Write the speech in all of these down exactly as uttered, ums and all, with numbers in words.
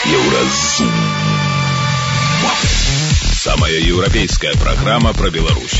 Еўразум. Самая еўрапейская праграма пра Беларусь.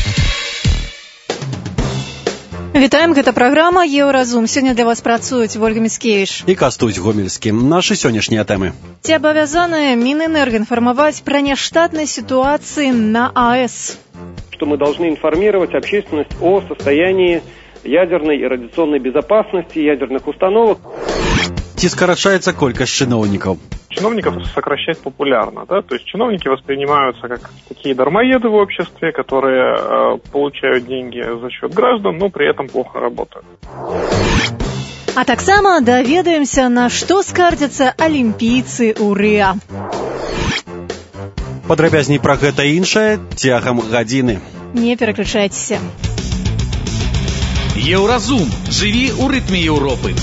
Вітаем, гэта праграма Еўразум. Сёння для вас працуюць Ольга Міцкевіч і Кастусь Гомельскі. Нашы сённяшнія тэмы. Ці абавязаны Мінэнерго информовать про нештатные ситуации на АЭС? Что мы должны информировать общественность о состоянии ядерной и радиационной безопасности ядерных установок. Ці скарачаецца колькасць чыноўнікаў? Чиновников сокращать популярно, да, то есть чиновники воспринимаются как такие дармоеды в обществе, которые э, получают деньги за счет граждан, но при этом плохо работают. А таксама даведаемся, на што скардзяцца алімпійцы ў Рыа. Падрабязней пра гэта і іншае цягам гадзіны. Не пераключайцеся. Еўразум. Жыві ў рытме Еўропы.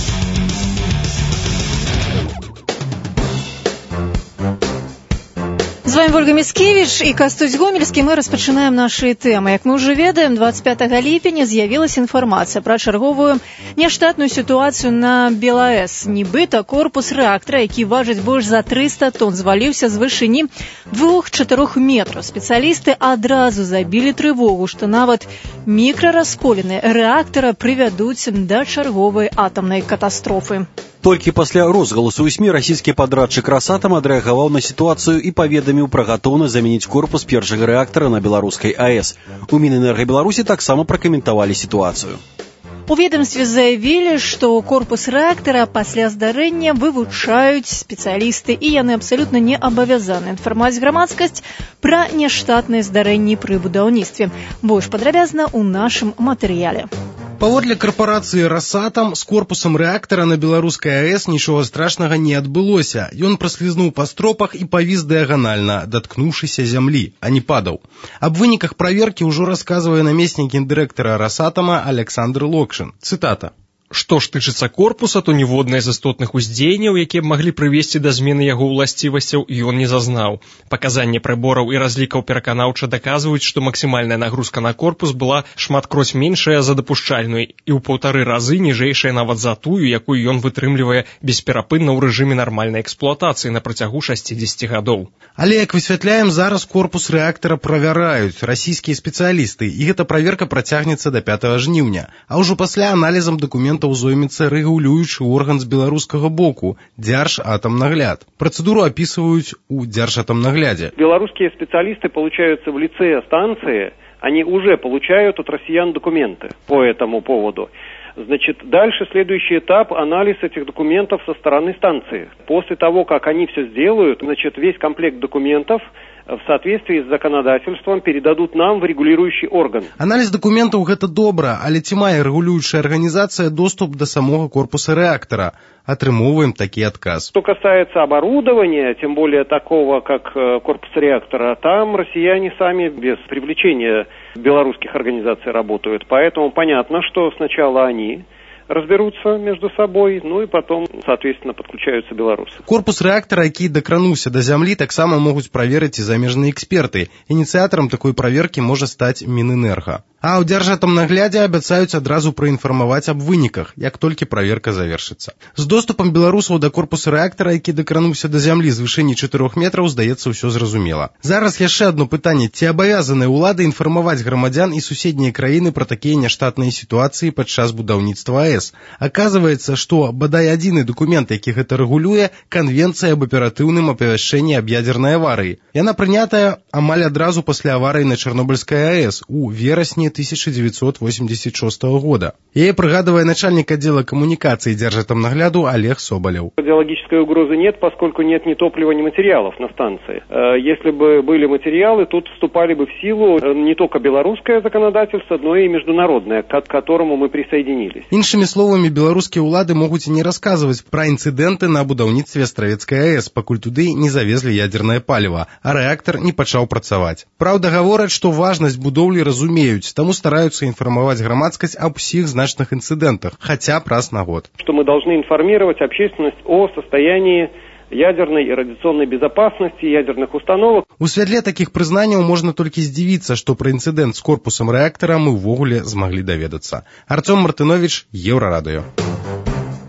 З вами Ольга Міцкевіч і Кастусь Гомельскі. Мы распачынаем нашы тэмы. Як мы ўжо ведаем, двадцать пятого ліпеня з'явілася інфармацыя пра чарговую няштатную сітуацыю на БелАЭС. Нібыта корпус рэактара, які важыць больш за триста тонн, зваліўся з вышыні двух-чатырох метраў. Спецыялісты адразу забілі трывогу, што нават мікрарасколіны рэактара прывядуць да чарговай атамнай катастрофы. Толькі пасля розгаласу ў СМІ расійскі падрадчык «Росатом» адрэагаваў на сітуацыю і паведаміў пра гатоўнасць замяніць корпус першага рэактара на беларускай АЭС. У Мінэнерго Беларусі таксама пракаментавалі сітуацыю. У ведомстве заявілі, што корпус рэактара пасля здарэння вывучаюць спецыялісты, і яны абсалютна не абавязаны інфармаваць грамадскасць пра няштатныя здарэнні пры будаўніцтве. Больш падрабязна ў нашым матэрыяле. Паводле карпорацыі «Росатом» з корпусам рэактара на беларускай АЭС нічога страшнага не адбылося. Ён праслізнуў па стропах і павіс дыяганальна, даткнуўшыся зямлі, а не падаў. Аб выніках праверкі ўжо расказвае намеснік гендырэктара «Росатома» Александр Локшин. Цытата. Што ж тычыцца корпуса, то ніводнае з істотных уздзеянняў, якія б маглі прывесці да змены яго ўласцівасцяў, ён не зазнаў. Паказанні прыбораў і разлікаў пераканаўча даказваюць, што максімальная нагрузка на корпус была шматкроць меншая за дапушчальную і ў паўтары разы ніжэйшая нават за тую, якую ён вытрымлівае бесперапынна ў рэжыме нармальнай эксплуатацыі на працягу шасцідзесяці гадоў. Але, як высвятляем, зараз корпус рэактара правяраюць расійскія спецыялісты, і гэта праверка працягнецца да пятага жніўня. А ўжо пасля аналізам дакументаў зоймецца рэгулюючы орган з беларускага боку – Дзяржатамнагляд. Процедуру описывают у Дзяржатамнагляде. Белорусские специалисты, получаются в лице станции, они уже получают от россиян документы по этому поводу. Значит, дальше следующий этап – анализ этих документов со стороны станции. После того, как они все сделают, значит, весь комплект документов в соответствии с законодательством передадут нам в регулирующий орган. Анализ документаў гэта добра, але ці мае рэгулюючая арганізацыя доступ до самого корпуса рэактара? Атрымоўваем такі адказ. Что касается оборудования, тем более такого, как корпус реактора, там россияне сами без привлечения белорусских организаций работают. Поэтому понятно, что сначала они разберутся между собой, ну и потом, соответственно, подключаются белорусы. Корпус рэактара, які дакрануўся да зямлі, таксама могуць праверыць і замежныя эксперты. Ініцыятарам такой праверкі можа стаць Мінэнерго. А ў Дзяржатамнаглядзе абяцаюць адразу праінфармаваць аб выніках, як толькі праверка завершыцца. З доступам беларусаў да корпуса рэактара, які дакрануўся да зямлі з вышыні чатырох метраў, здаецца, ўсё зразумела. Зараз яшчэ адно пытанне: ці абавязаныя ўлады інфармаваць грамадзян і суседнія краіны пра такія няштатныя сітуацыі падчас будаўніцтва АЭС? Аказваецца, што бадай адзіны дакумент, які гэта рэгулюе – Канвенцыя аб аператыўным апавяшчэнні аб ядзернай аварыі. Яна прынятая амаль адразу пасля аварыі на Чарнобыльскай АЭС у верасні тысяча девятьсот восемьдесят шестого года. Яе прыгадывае начальник отдела коммуникации Дзяржатамнагляду Олег Соболев. Радиологической угрозы нет, поскольку нет ни топлива, ни материалов на станции. Если бы были материалы, тут вступали бы в силу не только белорусское законодательство, но и международное, к которому мы присоединились. Іншымі словамі, беларускія ўлады могуць не расказваць пра інцыдэнты на будаўніцтве Астравецкай АЭС, пакуль туды не завезлі ядзернае паліва, а рэактар не пачаў працаваць. Праўда, гавораць, што важнасць будоўлі разумеюць, таму стараюцца інфармаваць грамадскасць аб усіх значных інцыдэнтах, хаця б раз на год. Что мы должны информировать общественность о состоянии ядерной и радиационной безопасности ядерных установок. У святле такіх прызнанняў можна толькі здзівіцца, што пра інцыдэнт з корпусам рэактара мы ўвогуле змаглі даведацца. Артём Мартынович, Еўрарадыё.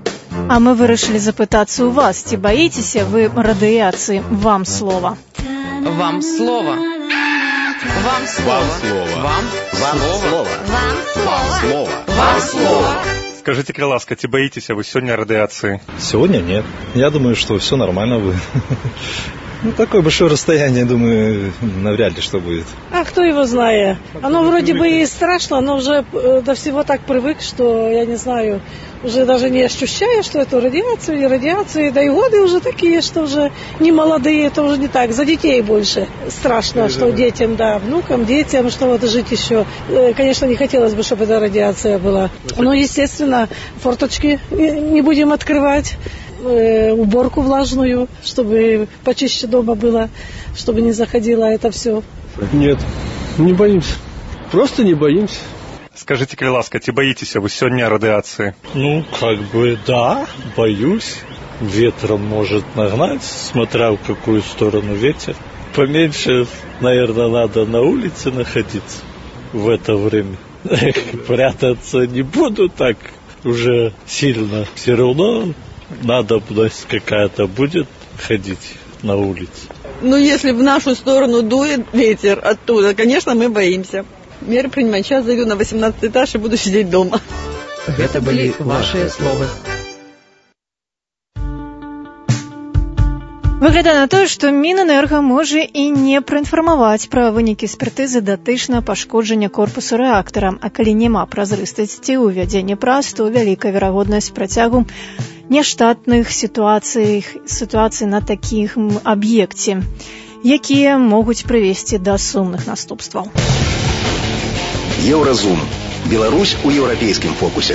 А мы вырашылі запытацца ў вас, ці баіцеся вы радыяцыі? Вам слова. Вам слово. Вам слово. Вам слово. Вам слово. Вам слово. Вам слово. Скажите, ласка, ці боитеся вы сегодня радиации? Сегодня нет. Я думаю, что все нормально будет. Ну, такое большое расстояние, думаю, навряд ли что будет. А кто его знает? Оно вроде бы и страшно, но уже до всего так привык, что, я не знаю, уже даже не ощущаю, что это радиация, не радиация. Да и годы уже такие, что уже не молодые, это уже не так. За детей больше страшно, что детям, да, внукам, детям, что вот жить еще. Конечно, не хотелось бы, чтобы эта радиация была. Но, естественно, форточки не будем открывать. Уборку влажную, чтобы почище дома было, чтобы не заходило это все. Нет, не боимся. Просто не боимся. Скажите, ласка, ці боитеся вы сегодня радиации? Ну, как бы да, боюсь. Ветром может нагнать, смотря в какую сторону ветер. Поменьше, наверное, надо на улице находиться в это время. Прятаться не буду так уже сильно. Все равно надобность какая-то будет ходить на улице. Ну, если в нашу сторону дует ветер оттуда, конечно, мы боимся. Меры принимать. Сейчас зайду на восемнадцатый этаж и буду сидеть дома. Это были ваши слова. Выглядае на тое, што Мінэнерга можа і не праінфармаваць пра вынікі экспертызы датычна пашкоджання корпусу рэактара, а калі няма празрыстасці ў вядзенні праз, то вялікая верагоднасць працягу няштатных сітуацый, сітуацый на такім аб'екце, якія могуць прывесці да сумных наступстваў. Еўразум. Беларусь у еўрапейскім фокусе.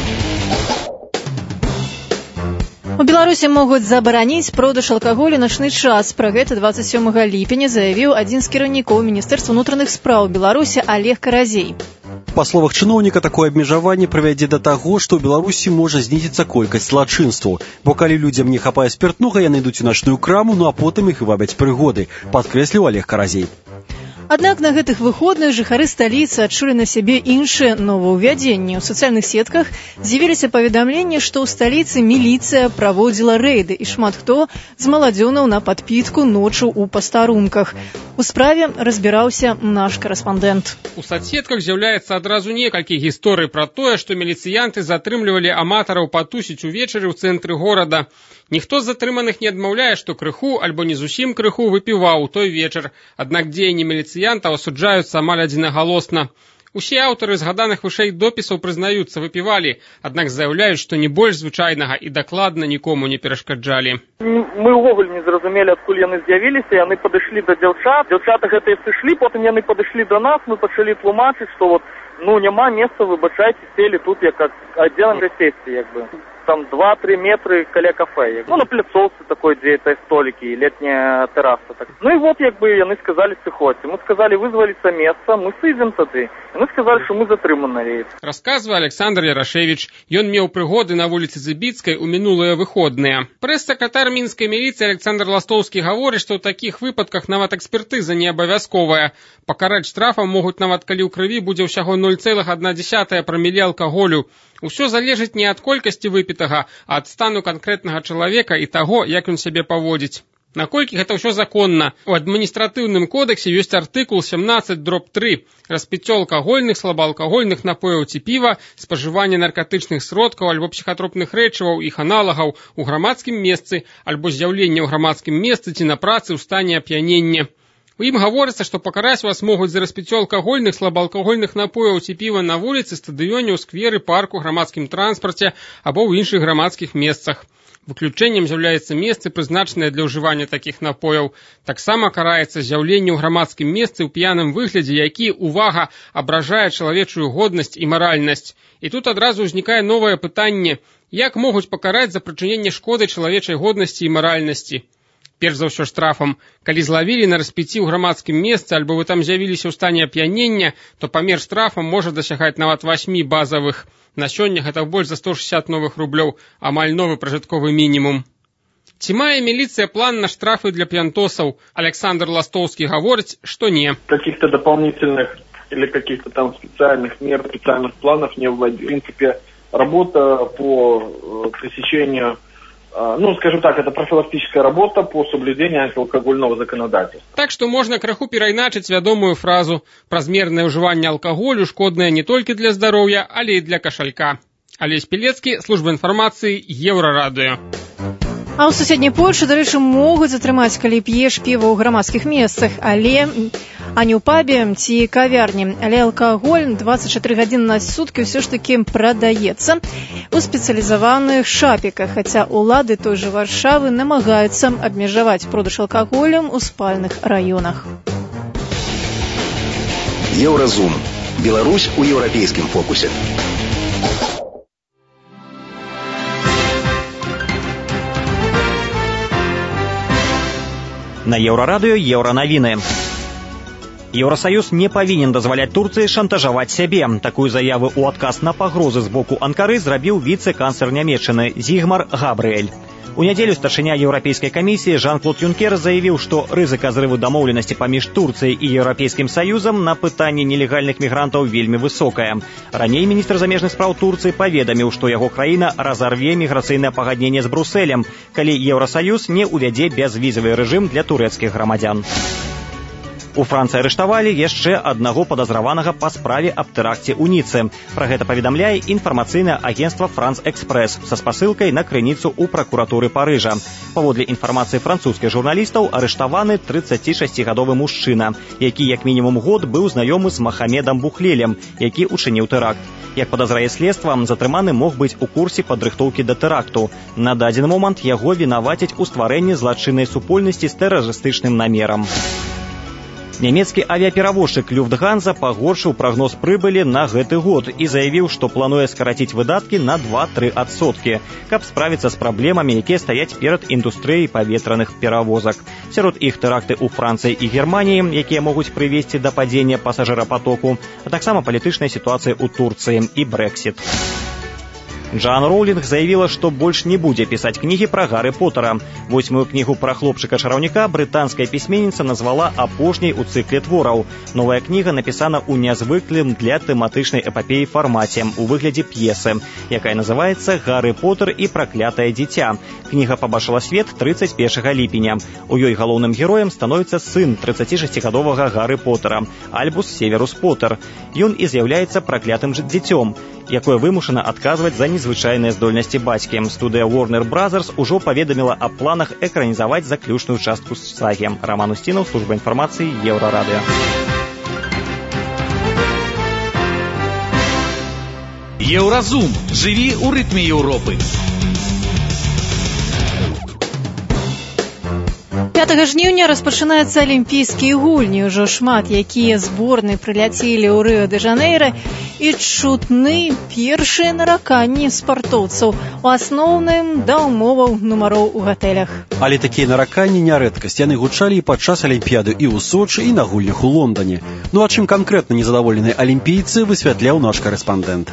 У Беларусі могуць забараніць продаж алкаголю начны час. Пра гэта дваццаць сёмага ліпеня заявіў адзін з кіраўнікоў Міністэрства ўнутраных спраў Беларусі Олег Каразей. Па словах чыноўніка, такое абмежаванне прывядзе да таго, што ў Беларусі можа знізіцца колькасць злачынстваў. Бо калі людзям не хапае спіртнога, яны ідуць у начную краму, ну а потым іх і вабяць прыгоды, падкрэсліў Олег Каразей. Аднак на гэтых выходных жыхары сталіцы адчулі на сябе іншыя новаўвядзенні. У сацыяльных сетках з'явіліся паведамленні, што ў сталіцы міліцыя праводзіла рэйды, і шмат хто з маладзёнаў на падпітку ноччу ў пастарунках. У справе разбіраўся наш карэспандэнт. У соцсетках з'яўляецца адразу некалькі гісторый пра тое, што міліцыянты затрымлівалі аматараў патусіць увечары ў цэнтры горада. Ніхто з затрыманых не адмаўляе, што крыху альбо не зусім крыху выпіваў у той вечар, аднак дзеянні міліцыянтаў асуджаюцца амаль адзінагалосна. Усе аўтары згаданых вышэй допісаў прызнаюцца, выпівалі, аднак заяўляюць, што не больш звычайнага і дакладна нікому не перашкаджалі. Мы ўвогуле не зразумелі, адкуль яны з'явіліся, яны падышлі да дзяўчат, дзяўчаты гэтыя сышлі, потым яны падышлі да нас, мы пачалі тлумачыць, што вот, ну, няма месца, выбачайце, сели тут як аддзелам сесіі, як бы. Там два-три метры каля кафе. Ну, на пляцоўцы такой, дзе это столики, летняя терраса. Так. Ну и вот, як бы, яны сказали, сыходзьце. Мы сказали, вызваліся месца, мы сыдзем тады. Яны сказали, што мы затрыманыя. Расказвае Александр Ярашевич. Ён меў прыгоды на вуліцы Зыбіцкай у мінулыя выходныя. Прэс-сакратар мінскай міліцыі Александр Ластовскі гаворыць, што ў такіх выпадках нават экспертыза не абавязковая. Пакараць штрафам могуць нават калі ў крыві будзе ўсяго нуль цэлых адна дзесятая прамілі алкаголю. Усё залежыць не ад колькасці выпітага, а ад стану канкрэтнага чалавека і таго, як ён сябе паводзіць. Наколькі гэта ўсё законна? У адміністратыўным кодексе ёсць артыкул семнадцать дробь три. Распіццё алкагольных, слабаалкагольных напояў ці піва, спажыванне наркатычных сродкаў альбо псіхатропных рэчываў, іх аналагаў у грамадскім месцы, альбо з'яўленне ў грамадскім месцы ці на працы ў стане ап'янення. У ім гаворыцца, што пакараць вас могуць за распіццё алкагольных, слабаалкагольных напояў ці піва на вуліцы, стадыёне, ў скверы, парку, грамадскім транспарце або ў іншых грамадскіх месцах. Выключэннем з'яўляецца месцы, прызначаныя для ўжывання такіх напояў. Таксама караецца з'яўленне ў грамадскім месцы ў п'яным выглядзе, які, увага, абражае чалавечую годнасць і маральнасць. І тут адразу ўзнікае новае пытанне: як могуць пакараць за прычыненне шкоды чалавечай годнасці і маральнасці? Перш за ўсё штрафам. Калі злавілі на распіцці ў грамадскім месцы, альбо вы там з'явіліся ў стане ап'янення, то памер штрафа можа дасягаць нават восьмі базавых. На сёння гэта больш за сто шестьдесят новых рублёў, амаль новы пражытковы мінімум. Ці мае міліцыя план на штрафы для п'янтосаў? Александр Ластовскі гаворыць, што не. Каких-то дополнительных или каких-то там специальных мер, специальных планов не вводить. В принципе, работа по пресечению, ну, скажем так, это профилактическая работа по соблюдению антиалкогольного законодательства. Так што можна краху перайначыць вядомую фразу «празмернае ўжыванне алкаголю шкоднае не толькі для здароўя, але і для кашалька». Алесь Пелецкі, служба інфармацыі, Еўрарадыё. А ў суседняй Польшы, дарэчы, могуць затрымаць, калі п'еш піва ў грамадскіх месцах, але а не ў пабе ці кавярні. Але алкаголь дваццаць чатыры гадзіны на суткі ўсё ж такі прадаецца у спецыялізаваных шапіках, хаця ўлады той жа Варшавы намагаюцца абмежаваць продаж алкаголю ў спальных раёнах. Еўразум. Беларусь у еўрапейскім фокусе. На Еўрарадыё еўранавіны. Еўросаюз не павінен дазваляць Турцыі шантажаваць сябе. Такую заяву ў адказ на пагрозы з боку Анкары зрабіў віцэ-канцлер Нямецчыны Зігмар Габрыэль. У нядзелю старшыня Еўрапейскай камісіі Жан-Клод Юнкер заявіў, што рызыка зрыву дамоўленасці паміж Турцыяй і Еўрапейскім саюзам на пытанні нелегальных мігрантаў вельмі высокая. Раней міністр замежных спраў Турцыі паведаміў, што яго краіна разарве міграцыйнае пагадненне з Брусэлем, калі Еўросаюз не ўвядзе бязвізавы рэжым для турэцкіх грамадзян. У Францыі арыштавалі яшчэ аднаго падазраванага па справе аб тэракце ў Ніцы. Пра гэта паведамляе інфармацыйнае агенцтва «Франс-экспрэс» са спасылкай на крыніцу ў пракуратуры Парыжа. Паводле інфармацыі французскіх журналістаў, арыштаваны трыццацішасцігадовы мужчына, які як мінімум год быў знаёмы з Махамедам Бухлелем, які учыніў тэракт. Як падазрае следства, затрыманы мог быць у курсе падрыхтоўкі да тэракту. На дадзены момант яго вінавацяць у стварэнні злачыннай супольнасці з тэрарыстычным намерам. Нямецкі авіаперавозчык Люфтганза пагоршыў прагноз прыбылі на гэты год і заявіў, што плануе скараціць выдаткі на два-тры адсоткі, каб справіцца з праблемамі, якія стаяць перад індустрыяй паветраных перавозак. Сярод іх тэракты ў Францыі і Германіі, якія могуць прывесці да падзення пасажырапатоку, а таксама палітычная сітуацыя ў Турцыі і Брэксіт. Джоан Роулінг заявіла, што больш не будзе пісаць кнігі пра Гарры Поттера. Восьмую кнігу пра хлопчыка-чараўніка брытанская пісьменніца назвала апошняй у цыкле твораў. Новая кніга напісана ў нязвыклым для тэматычнай эпапеі фармаце у выглядзе п'есы, якая называецца «Гарры Поттер і праклятае дзіця». Кніга пабачыла свет трыццаць першага ліпеня. У ёй галоўным героем становіцца сын трыццацішасцігадовага Гарры Поттера, Альбус Северус Поттер. Ён і з'яўляецца праклятым дзіцём, якое вымушана адказваць за незвычайныя здольнасці бацькі. Студыя Warner Brothers ужо паведаміла аб планах экранізаваць заключную частку сагі. Роман Устінаў, служба інфармацыі, Еўрарадыё. Еўразум. Жыві ў рытме Еўропы. пятага жніўня распачынаюцца алімпійскія гульні. Ужо шмат якія зборныя прыляцелі ў Рыё-дэ-Жанэйра і чутны першыя нараканні спартоўцаў, у асноўным да ўмоваў нумароў у гатэлях. Але такія нараканні не рэдкасць. Яны гучалі і падчас алімпіяды і ў Сочы, і на гульнях у Лондане. Ну а чым канкрэтна незадаволеныя алімпійцы, высвятляў наш карэспандэнт.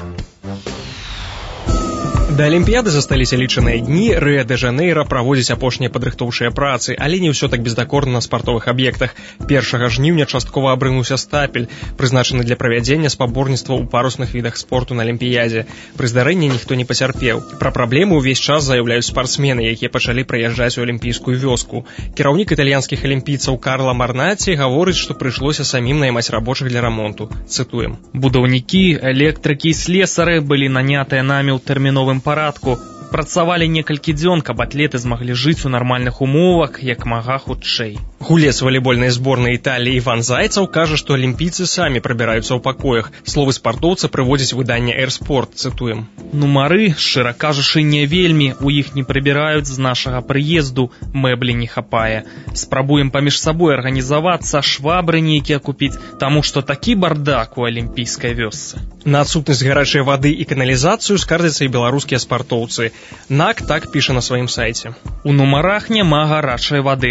Да алімпіяды засталіся лічаныя дні. Рыё-дэ-Жанэйра праводзіць апошнія падрыхтоўчыя працы, але не ўсё так бездакорна на спартовых аб'ектах. Першага жніўня часткова абрынуўся стапель, прызначаны для правядзення спаборніцтва ў парусных відах спорту на алімпіядзе. Пры здарэнні ніхто не пацярпеў. Пра праблемы ўвесь час заяўляюць спартсмены, якія пачалі прыязджаць у алімпійскую вёску. Кіраўнік італьянскіх алімпійцаў Карла Марнаці гаворыць, што прыйшлося самім наймаць рабочых для рамонту. Цытуем: «Будаўнікі, электрыкі і слесары былі нанятыя намі ў тэрміновым парадку. Працавалі некалькі дзён, каб атлеты змаглі жыць у нармальных умовах як мага хутчэй». Гулец валейбольнай зборнай Італіі Іван Зайцаў кажа, што алімпійцы самі прыбіраюцца ў пакоях. Словы спартоўца прыводзіць выданне «Эрспорт». Цытуем: «Нумары, шчыра кажучы, не вельмі. У іх не прыбіраюць з нашага прыезду. Мэблі не хапае. Спрабуем паміж сабой арганізавацца, швабры нейкія купіць, таму што такі бардак у алімпійскай вёсцы». На адсутнасць гарачай вады і каналізацыю скардзяцца і беларускія спартоўцы. НАК так піша на сваім сайце: «У нумарах няма гарачай вады.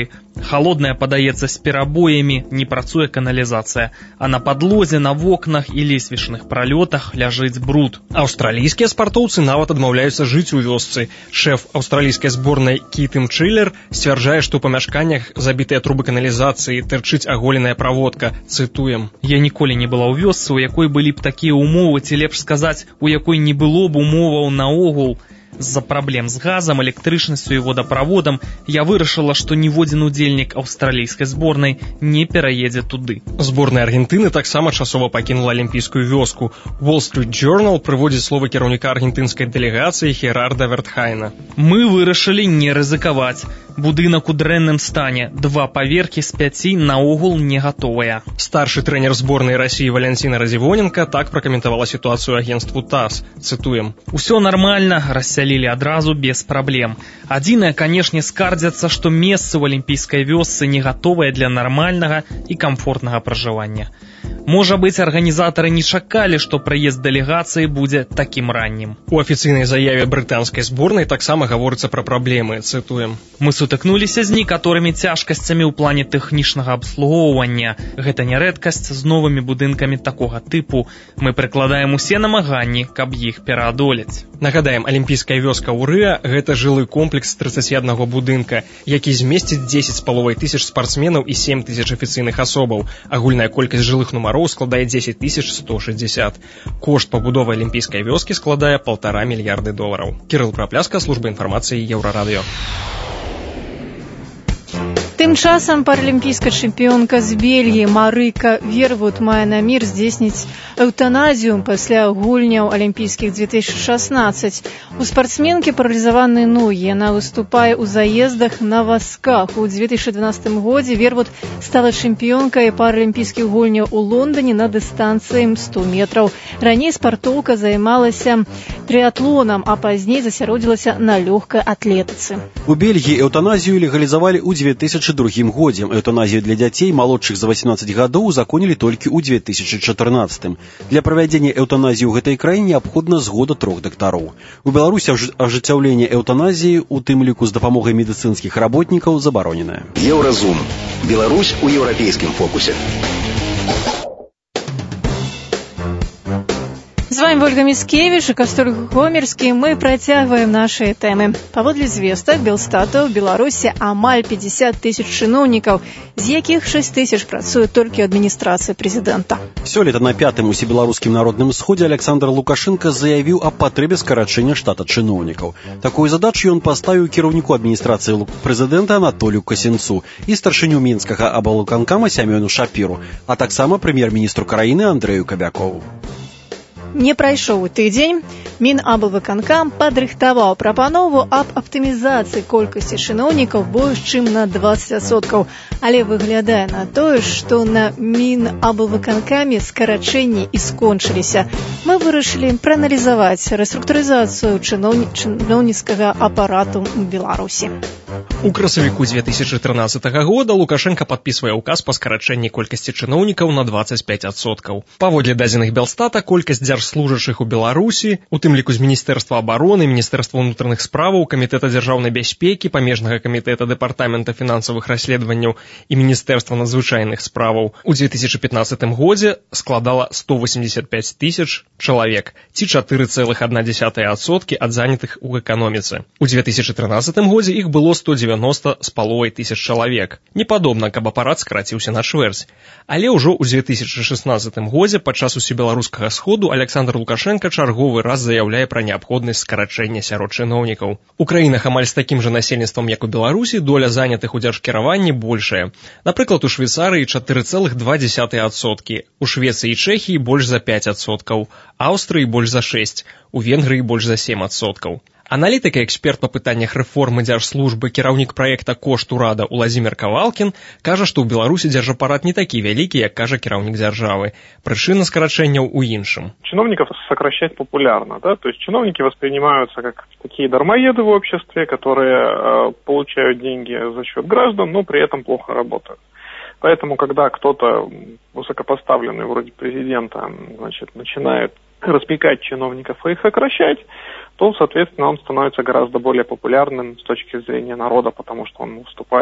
Холодная падаецца з перабоямі, не працуе каналізацыя, а на падлозе, на вокнах і лесвічных пралётах ляжыць бруд. Аўстралійскія спартоўцы нават адмаўляюцца жыць у вёсцы. Шэф аўстралійскай зборнай Кітым Чиллер сцвярджае, што ў памяшканнях забітыя трубы каналізацыі, тырчыць аголеная праводка. Цытуем: «Я ніколі не была ў вёсцы, у якой былі б такія ўмовы, ці лепш сказаць, у якой не было б умоваў наогул. З-за праблем з газам, электрычнасцю і водаправодам я вырашыла, што ніводзін удзельнік аўстралійскай зборнай не пераедзе туды». Зборная Аргентыны таксама часова пакінула алімпійскую вёску. Wall Street Journal прыводзіць словы кіраўніка аргентынскай дэлегацыі Херарда Вертхайна. «Мы вырашылі не рызыкаваць. Будынак у дрэнным стане, два паверхі з пяці наогул не гатовыя». Старшы трэнер зборнай Расіі Валянціна Разівоненка так пракаментавала сітуацыю агенству ТАСС. Цытуем: «Усё нармальна, рассялілі адразу без праблем. Адзінае, канешне, скардзяцца, што месцы ў алімпійскай вёсцы не гатовыя для нармальнага і камфортнага пражывання. Можа быць, арганізатары не чакалі, што прыезд дэлегацыі будзе такім раннім». У афіцыйнай заяве брытанскай зборнай таксама гаворыцца пра праблемы. Цытуем: «Мы сутыкнуліся з некаторымі цяжкасцямі ў плане тэхнічнага абслугоўвання. Гэта не рэдкасць з новымі будынкамі такога тыпу. Мы прыкладаем усе намаганні, каб іх пераадолець». Нагадаем, алімпійская вёска ў Рыа – гэта жылы комплекс трыццаці аднаго будынка, які змесціць дзесяць з паловай тысяч спартсменаў і сем тысяч афіцыйных асобаў. Агульная колькасць жылых нумароў складае дзесяць тысяч сто шэсцьдзесят. Кошт пабудовы алімпійскай вёскі складае паўтара мільярды долараў. Кірыл Прапляска, служба інфармацыі Еўрарадыё. Тым часам паралімпійская чэмпіёнка з Бельгіі Марыка Вервуд мае намер здзейсніць эўтаназію пасля гульняў алімпійскіх две тысячи шестнадцать. У спартсменкі паралізаваныя ногі. Яна выступае ў заездах на вазках. У две тысячи дванадцатым годзе Вервуд стала чэмпіёнкай паралімпійскіх гульняў у Лондоне на дыстанцыі сто метраў. Раней спартоўка займалася трыатлонам, а пазней засяродзілася на лёгкай атлетыцы. У Бельгіі эўтаназію легалізавалі ў две тысячи другім годзе. Эўтаназію для дзяцей малодшых за восемнадцать гадоў узаконілі толькі ў две тысячи чатырнаццатым. Для правядзення эўтаназіі ў гэтай краіне неабходна згода трох дактароў. У Беларусі ажыццяўленне эўтаназіі, у тым ліку з дапамогай медыцынскіх работнікаў, забароненае. Еўразум. Беларусь у еўрапейскім фокусе. З вами Ольга Міцкевіч і Кастур Гомельскі. Мы працягваем нашыя тэмы. Паводле звестак Белстата ў Беларусі амаль пятьдесят тысяч чыноўнікаў, з якіх шесть тысяч працуюць толькі ў адміністрацыі прэзідэнта. Сёлета на пятым усебеларускім народным сходзе Александр Лукашенко заявіў аб патрэбе скарачэння штата чыноўнікаў. Такую задачу ён паставіў кіраўніку адміністрацыі прэзідэнта Анатолію Касінцу і старшыню мінскага аблвыканкама Сямёну Шапіру, а таксама прэм'ер-міністру краіны Андрэю Кабякову. Не прайшоў тыдзень, Мінаблвыканкам падрыхтаваў прапанову аб аптымізацыі колькасці чыноўнікаў больш чым на двадцать адсоткаў, але выглядае на тое, што на Мінаблвыканкаме скарачэнні і скончыліся. Мы вырашылі прааналізаваць рэструктурызацыю чыноўніцкага апарату ў Беларусі. У красавіку две тысячи трынаццатага года Лукашенко падпісвае ўказ па скарачэнні колькасці чыноўнікаў на двадцать пять адсоткаў. Паводле дадзеных Белстата, колькасць дзяржслужачых у Беларусі, у тым ліку з Міністэрства абароны, Міністэрства ўнутраных справаў, Камітэта дзяржаўнай бяспекі, Памежнага камітэта Дэпартамента фінансавых расследаванняў і Міністэрства надзвычайных справаў у две тысячи пятнадцатым годзе складала сто восемьдесят пять тысяч чалавек, ці чатыры цэлых адна дзесятая адсоткі ад занятых у эканоміцы. У две тысячи трынаццатым годзе іх было сто девяносто з паловай тысяч чалавек. Не падобна, каб апарат скраціўся на чвэрць. Але ўжо ў две тысячи шестнадцатым годзе падчас усебеларускага сходу Александр Лукашенко чарговы раз заяўляе пра неабходнасць скарачэння сярод чыноўнікаў. У краінах амаль з такім жа насельніцтвам, як у Беларусі, доля занятых у дзяржкіраванні большая. Напрыклад, у Швейцарыі чатыры цэлых два дзесятых адсоткі, у Швецыі і Чэхіі больш за пять адсоткаў, Аўстрыі больш за шесть, у Венгрыі больш за семь адсоткаў. Аналітык і эксперт па пытаннях рэформы дзяржслужбы, кіраўнік праекта «Кошт урада» Уладзімір Кавалкін кажа, што ў Беларусі дзяржапарат не такі вялікі, як кажа кіраўнік дзяржавы. Прычына скарачэнняў у іншым. Чиновников сокращать популярно, да, то есть чиновники воспринимаются как такие дармоеды в обществе, которые э, получают деньги за счет граждан, но при этом плохо работают. Поэтому, когда кто-то высокопоставленный вроде президента, значит, начинает распекать чиновников и их сокращать, то, соответственно, он становится гораздо более популярным с точки зрения народа, потому что он выступает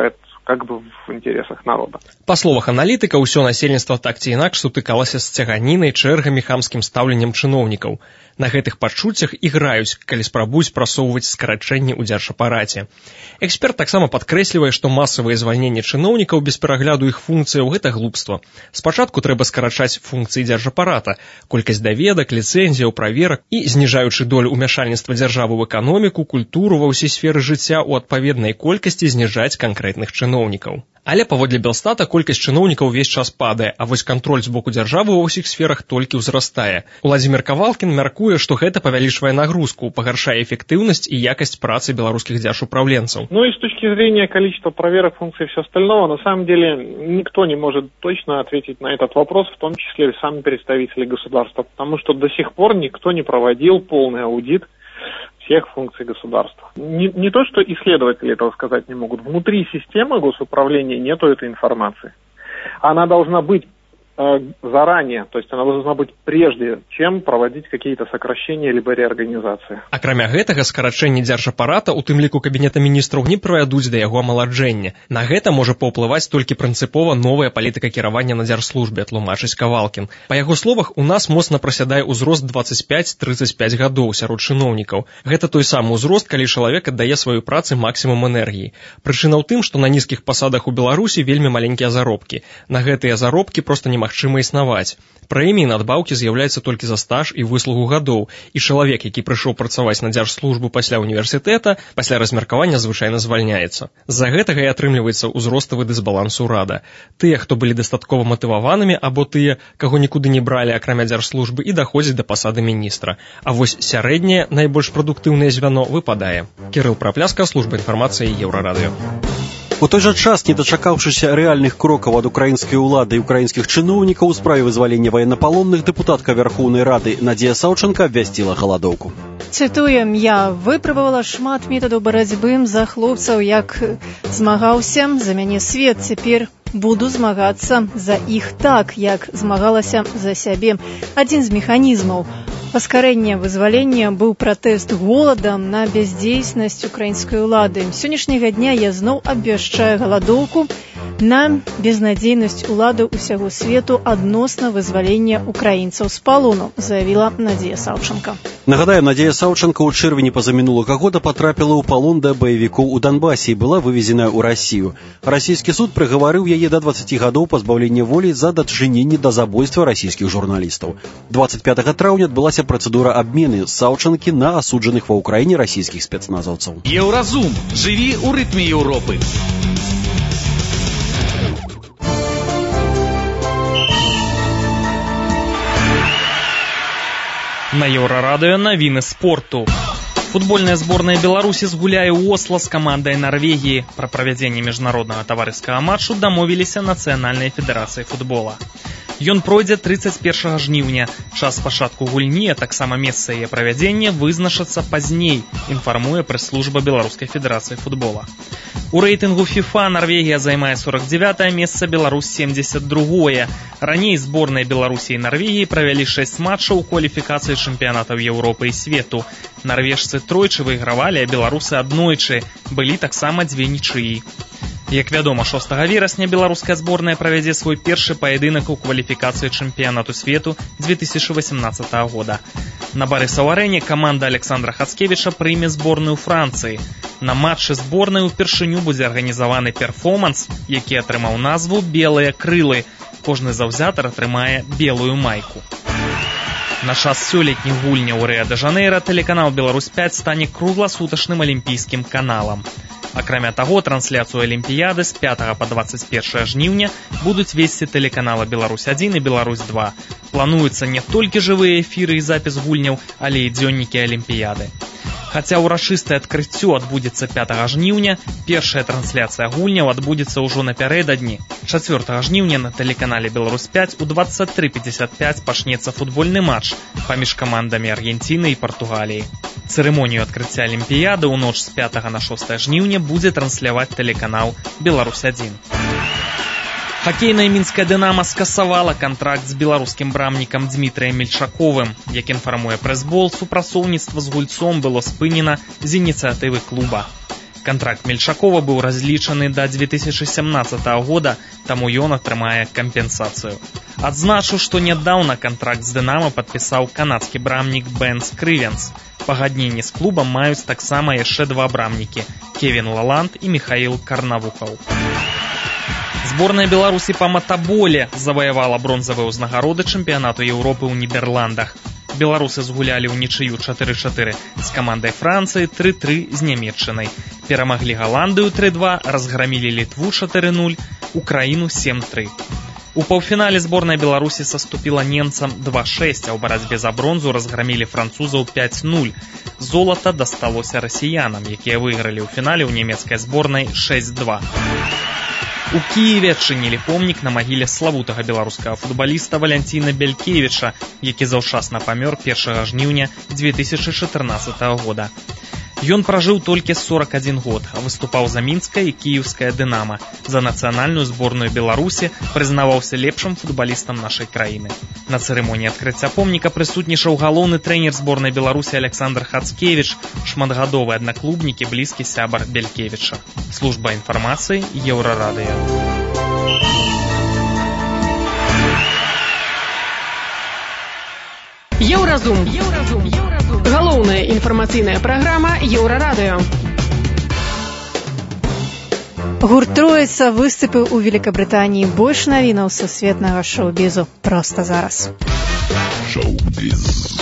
как бы в интересах народа. Па словах аналітыка, ўсё насельніцтва так ці інакш сутыкалася з цяганінай, чэргамі, хамскім стаўленнем чыноўнікаў. На гэтых пачуццях і граюць, калі спрабуюць прасоўваць скарачэнні ў дзяржапараце. Эксперт таксама падкрэслівае, што масавае звальненне чыноўнікаў без перагляду іх функцыяў – гэта глупства. Спачатку трэба скарачаць функцыі дзяржапарата, колькасць даведак, ліцэнзіяў, праверак і, зніжаючы долю ўмяшальніцтва дзяржавы ў эканоміку, культуру ва ўсе сферы жыцця ў адпаведнай колькасці зніжаць канкрэтных чыноўнікаў. Але паводле Белстата колькасць чыноўнікаў увесь час падае, а вось кантроль з боку дзяржавы ва ўсіх сферах толькі ўзрастае. Уладзімір Кавалкін мяркуе, што гэта павялічвае нагрузку, пагаршае эффектыўнасць і якасць працы беларускіх дзяржуправленцаў. Ну и с точки зрения количества проверок, функций и все остального, на самом деле никто не может точно ответить на этот вопрос, в том числе и сами представители государства, потому что до сих пор никто не проводил полный аудит всех функций государства. Не, не то, что исследователи этого сказать не могут. Внутри системы госуправления нету этой информации. Она должна быть э, заранее, то есть она должна быть прежде, чем проводить какие-то сокращения либо реорганизации. Акрамя гэтага, скарачэнне дзяржапарата, у тым ліку кабінета міністраў, не прывядуць да яго амаладжэння. На гэта можа паўплываць толькі прынцыпова новая палітыка кіравання на дзяржслужбе, тлумачыць Кавалкін. Па яго словах, у нас моцна прасядае ўзрост дваццаць пяць - трыццаць пяць гадоў сярод чыноўнікаў. Гэта той самы ўзрост, калі чалавек аддае сваёй працы максімум энергіі. Прычына ў тым, што на нізкіх пасадах у Беларусі вельмі маленькія заробкі. На гэтыя заробкі проста немагчыма існаваць. Прэміі надбаўкі з'яўляюцца толькі за стаж і выслугу гадоў, і чалавек, які прыйшоў працаваць на дзяржслужбу пасля універсітэта, пасля размеркавання звычайна звальняецца. З-за гэтага і атрымліваецца ўзроставы дысбаланс урада. Тыя, хто былі дастаткова матываванымі, або тыя, каго нікуды не бралі акрамя дзяржслужбы, і даходзяць да пасады міністра. А вось сярэдняе, найбольш прадуктыўнае звяно выпадае. Кірыл Прапляска, служба інфармацыі Еўрарадыё. У той жа час, не дачакаўшыся рэальных крокаў ад украінскай улады і украінскіх чыноўнікаў у справе вызвалення ваеннапалонных, дэпутатка Вярхоўнай Рады Надзея Саўчанка абвясціла галадоўку. Цытуем, я выпрабавала шмат метадаў барацьбы за хлопцаў, як змагаўся за мяне свет, цяпер буду змагацца за іх так, як змагалася за сябе. Адзін з механізмаў паскарэння вызвалення быў пратэст голадам на бяздзейснасць украінскай улады. Сённяшняга дня я зноў абвяшчаю галадоўку на безнадзейнасць улады ўсяго свету адносна вызвалення украінцаў з палону, заявіла Надзея Саўчанка. Нагадаем, Надзея Саўчанка ў чэрвені пазамінулага года потрапіла ў палон да баевікоў у Донбасе і была вывезеная ў Расію. Расійскі суд прыгаварыў яе да дваццаці гадоў пазбаўлення волі за дачыненне да забойства расійскіх журналістаў. дваццаць пятага траўня адбылася працэдура абмены Саўчанкі на асуджаных ва ўкраіне расійскіх спецназаўцаў. Еўразум. Жыві ў рытме Еўропы. На Еўрарадыё навіны спорту. Футбольная зборная Беларусі згуляе ў Осла з камандай Нарвегіі. Пра правядзенне міжнароднага таварыскага матчу дамовіліся Нацыянальнай федэрацыі футбола. Ён пройдзе трыццаць першага жніўня. Час пачатку гульні, а таксама месца яе правядзення вызначацца пазней, інфармуе прэс-служба Беларускай федэрацыі футбола. У рэйтынгу FIFA Нарвегія займае сорок дзевятае месца, Беларусь семьдесят другое. Раней зборныя Беларусі і Нарвегіі правялі шэсць матчаў у кваліфікацыі чэмпіянатаў Еўропы і свету. Нарвежцы тройчы выйгравалі, а беларусы аднойчы. Былі таксама дзве нічыі. Як вядома, шостага верасня беларуская зборная правядзе свой першы паядынак у кваліфікацыі чэмпіянату свету две тысячи восемнадцатага года. На Барысаў-арэне каманда Александра Хацкевіча прыме зборную Францыі. На матчы зборнай упершыню будзе арганізаваны перформанс, які атрымаў назву «Белыя крылы». Кожны заўзятар атрымае белую майку. На час сёлетніх гульняў у Рыа-дэ-Жанэйра тэлеканал Беларусь пять стане кругласутачным алімпійскім каналам. Акрамя таго, трансляцыю Алімпіяды з пятага па дваццаць першае жніўня будуць весці тэлеканала Беларусь адзін і Беларусь два. Плануюцца не толькі жывыя эфіры і запіс гульняў, але і дзённікі Алімпіяды. Хаця ўрачыстае адкрыццё адбудзецца пятага жніўня, першая трансляцыя гульняў адбудзецца ўжо напярэдадні. чацвёртага жніўня на тэлеканале Беларусь пять у двадцать три пятьдесят пять пачнецца футбольны матч паміж камандамі Аргенціны і Партугаліі. Цырымонію адкрыцця Алімпіяды ў ноч з пятага на шостае жніўня будзе трансляваць тэлеканал Беларусь адзін. Хакейная мінская «Дынама» скасавала кантракт з беларускім брамнікам Дмітрыем Мельчаковым. Як інфармуе прэс-бол, супрацоўніцтва з гульцом было спынена з ініцыятывы клуба. Кантракт Мельчакова быў разлічаны да дзве тысячы сямнаццатага года, таму ён атрымае кампенсацыю. Адзначу, што нядаўна кантракт з «Дынамо» падпісаў канадскі брамнік Бен Скрывенс. Пагадненне з клубам маюць таксама яшчэ два брамнікі – Кевін Лаланд і Міхаіл Карнавухаў. Зборная Беларусі па матаболе заваявала бронзавыя ўзнагароды чэмпіянату Еўропы ў Нідерландах. Беларусы згулялі ўнічыю чатыры чатыры з камандай Францыі, тры тры з Нямецчынай. Перамаглі Галандыю тры два, разграмілі Літву чатыры нуль, Украіну сем тры. У паўфінале зборная Беларусі саступіла немцам два шэсць, а ў барацьбе за бронзу разграмілі французаў пяць нуль. Золата дасталося расіянам, якія выйгралі ў фінале ў нямецкай зборнай шэсць два. У Кіеве адчынілі помнік на магіле славутага беларускага футбаліста Валянціна Бялькевіча, які заўчасна памёр першага жніўня дзве тысячы чатырнаццатага года. Ён пражыў толькі сорак адзін год, выступаў за мінскае і кіеўскае «Дынамо». За нацыянальную зборную Беларусі прызнаваўся лепшым футбалістам нашай краіны. На цырымоніі адкрыцця помніка прысутнічаў галоўны трэнер зборнай Беларусі Александр Хацкевіч, шматгадовы аднаклубнік і блізкі сябар Бялькевіча. Служба інфармацыі Еўрарадыё. Еўразум. Еўразум. Галоўная інфармацыйная праграма Еўрарадыё. Гурт «Троіца» выступіў у Великабрытаніі. Больш навінаў сусветнага шоу-бізу проста зараз. Шоу-біз.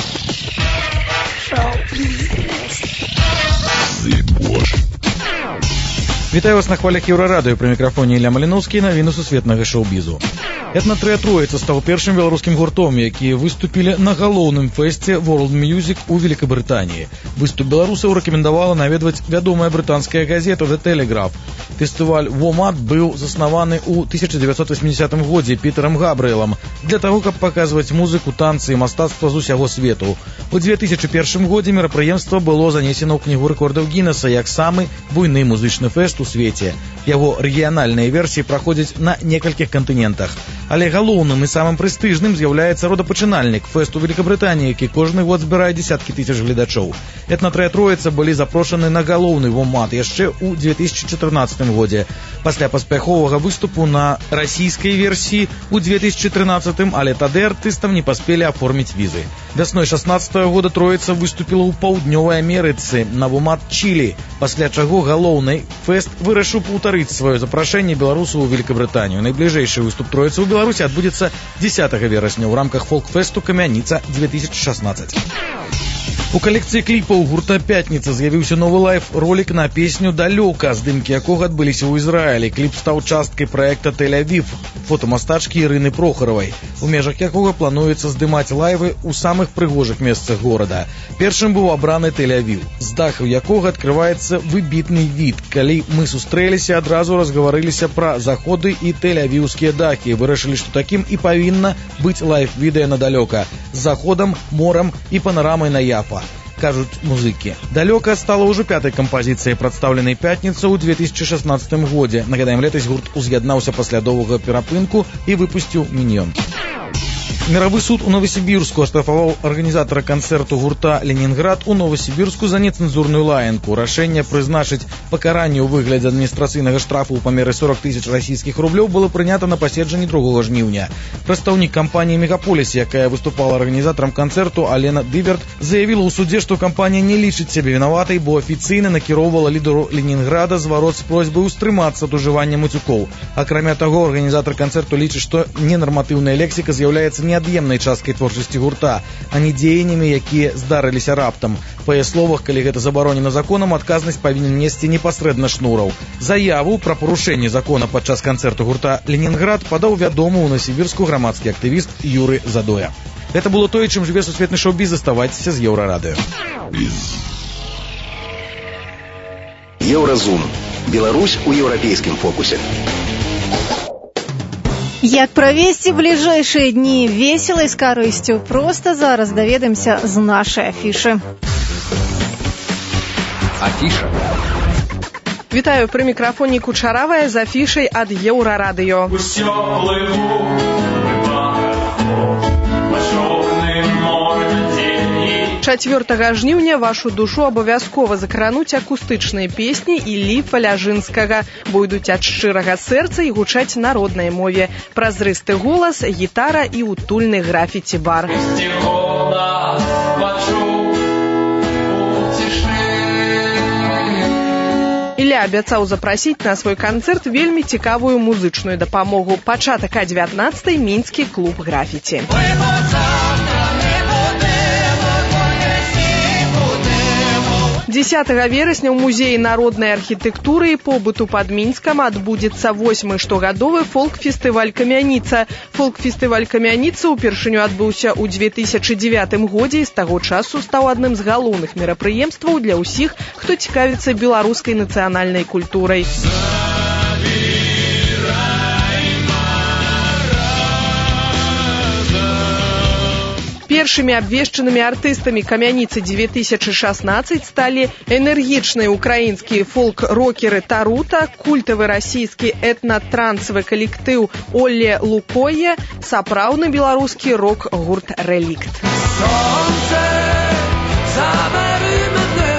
Вітаю вас на хвалях Еўрарадыё, пры мікрафоне Ілля Маліноўскі, навіны сусветнага шоу-бізу. Этна-трыа «Троіца» стаў першым беларускім гуртом, якія выступілі на галоўным фэсце World Music у Великабрытаніі. Выступ беларусаў рэкамендавала наведваць вядомая брытанская газета The Telegraph. Фестываль «Вомат» быў заснаваны ў тысяча дзевяцьсот васьмідзесятым годзе Пітэрам Габрыэлам для таго, каб паказваць музыку, танцы і мастацтва з усяго свету. У дзве тысячы першым годзе мерапрыемства было занесена ў кнігу рэкордаў Гіннеса як самы буйны музычны фэст у свеце. Яго рэгіянальныя версіі праходзяць на некалькіх кантынентах. Але галоўным і самым прэстыжным з'яўляецца родапачынальнік фэст у Великабрытаніі, які кожны год збірае дзесяткі тысяч гледачоў. Этна-трыа «Троіца» былі запрошаны на галоўны «Вомат» яшчэ ў дзве тысячы чатырнаццатым годзе. Пасля паспяховага выступу на расійскай версіі ў дзве тысячы трынаццатым, але тады артыстам не паспелі аформіць візы. Вясной шаснаццатага года «Троіца» выступіла ў паўднёвай Амерыцы на «Вомат» Чілі, пасля чаго галоўны фэст вырашыў паўтарыць сваё запрашэнне беларусаў у Великабрытанію. Найбліжэйшы выступ «Троіцы» ў Беларусі адбудзецца дзесятага верасня ў рамках фолк-фэсту «Камяніца две тысячи шестнадцать». У калекцыі кліпаў гурта «Пятніца» з'явіўся новы лайф-ролік на песню «Далёка», здымкі якога адбыліся ў Ізраілі. Кліп стаў часткай праекта «Тель-Авів» фотамастачкі Ірыны Прохаравай, у межах якога плануецца здымаць лайвы ў самых прыгожых месцах горада. Першым быў абраны Тель-Авів, з дахаў якога адкрываецца выбітны від. Калі мы сустрэліся, адразу разгаварыліся пра заходы і тэль-авіўскія дахі. Вырашылі, што такім і павінна быць лайф-відэа на «Далёка» з заходам, морам і панарамай на Яфа. Кажуць музыкі. «Далёка» стала ўжо пятай кампазіцыяй, прадстаўленай «Пятніцу» ў две тысячи шестнадцатым годзе. Нагадаем, летась гурт уз'яднаўся пасля доўгага перапынку і выпусціў «Міньён». Мировы суд у Новосибирску оштрафаваў арганізатара канцэрту гурта «Ленінград» у Новосибирску за нецэнзурную лаянку. Рашэнне прызначыць пакаранне ў выглядзе адміністрацыйнага штрафу ў памеры сорок тысяч расійскіх рублёў было прынята на паседжанні другога жніўня. Прадстаўнік кампаніі «Мегаполіс», якая выступала арганізатарам канцэрту, Алена Дыверт, заявіла ў судзе, што кампанія не лічыць сябе вінаватай, бо афіцыйна накіроўвала лідару «Ленінграда» зварот з просьбай устрымацца ад ужывання мацюкоў. Акрамя таго, арганізатар канцэрту лічыць, што ненарматыўная лексіка з'яўляецца не неад'емнай часткай творчасці гурта, а не дзеяннямі, якія здарыліся раптам. Па яе словах, калі гэта забаронена законам, адказнасць павінен несці непасрэдна Шнураў. Заяву пра парушэнне закона падчас канцэрту гурта «Ленінград» падаў вядомы ў Новасібірску грамадскі актывіст Юры Задоя. Гэта было тое, чым жыве сусветны шоу-біз. Заставайцеся з Еўрарадыё. Еўразум. Беларусь у еўрапейскім фокусе. Як правесці бліжэйшыя дні весела і з карысцю, проста зараз даведаемся з нашай афішы. Афіша. Вітаю, пры мікрафоне Кучаравая з афішай ад Еўрарадыё. Усё плыву, по чорным морем дзень і чацвёртага жніўня вашу душу абавязкова закрануць акустычныя песні Іллі Фаляжынскага. Будуць ад шчырага сэрца і гучаць народнай мове. Празрысты голас, гітара і утульны графіці-бар. Ілля абяцаў запрасіць на свой канцэрт вельмі цікавую музычную дапамогу. Пачатак а дзевятнаццатай мінскі клуб графіці. дзесятага верасня ў музеі народнай архітэктуры і побыту пад Мінскам адбудзецца восьмы штогадовы фолк-фестываль «Камяніца». Фолк-фестываль «Камяніца» упершыню адбыўся ў дзве тысячы дзевятым годзе і з таго часу стаў адным з галоўных мерапрыемстваў для ўсіх, хто цікавіцца беларускай нацыянальнай культурай. Першымі абвешчанымі артыстамі «Камяніцы две тысячи шестнадцать» сталі энергічныя украінскія фолк-рокеры «Тарута», культавы расійскі этна-трансавы калектыў «Олле Лукойе», сапраўдны беларускі рок-гурт «Рэлікт». Сонце забери мене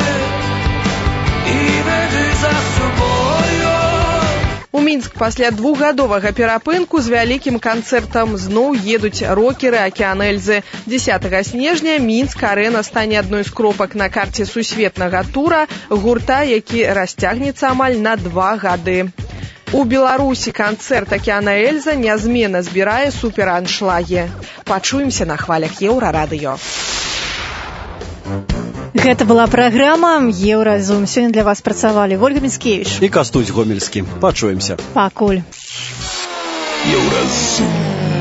і веди за собою. У Мінск пасля двухгадовага перапынку з вялікім канцэртам зноў едуць рокеры «Акеан Эльзы». дзесятага снежня Мінск-арэна стане адной з кропак на карце сусветнага тура гурта, які расцягнецца амаль на два гады. У Беларусі канцэрт «Акеана Эльза» нязменна збірае супераншлагі. Пачуемся на хвалях Еўрарадыё. Гэта была праграма «Еўразум». Сёння для вас працавалі Вольга Міцкевіч і Кастусь Гомельскі. Пачуемся. Пакуль. Еўразум.